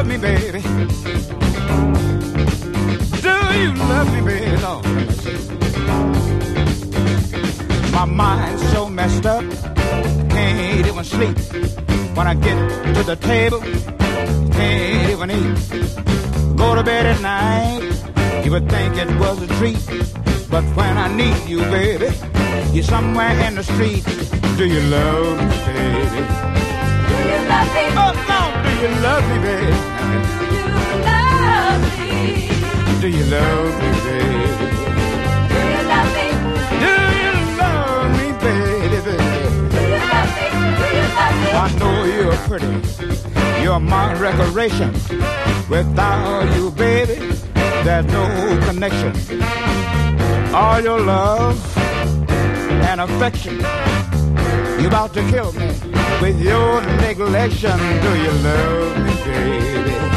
me, baby? Do you love me, baby? Lord, my mind's so messed up, can't even sleep. When I get to the table, can't even eat. Go to bed at night, you would think it was a treat. But when I need you, baby, you're somewhere in the street. Do you love me, baby? Do you love me? Oh, no, do you love me, baby? Do you love me? Do you love me, baby? Do you love me? Do you love me, baby? Do you love me? Do you love me? I know you're pretty, you're my recreation. Without you, baby, there's no connection. All your love and affection, you about to kill me with your neglection. Do you love me, baby?